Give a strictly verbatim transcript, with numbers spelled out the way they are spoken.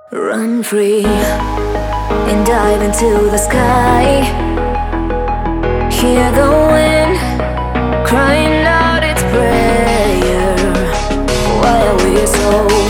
Run free and dive into the sky. Hear the wind crying out its prayer. Why are we so